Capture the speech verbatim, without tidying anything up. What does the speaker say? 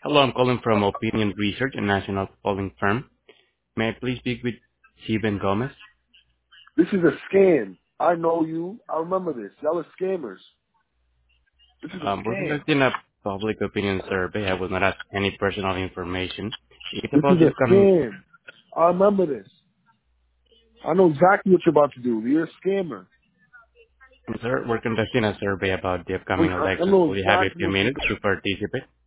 Hello, I'm calling from Opinion Research, a national polling firm. May I please speak with Steven Gomez? This is a scam. I know you. I remember this. Y'all are scammers. This is a Um, we're scam. conducting a public opinion survey. I will not ask any personal information. It's This about is the a upcoming, scam. I remember this. I know exactly what you're about to do. You're a scammer. sir, we're conducting a survey about the I, upcoming I elections. know Will you have a exactly few what you're minutes doing. to participate?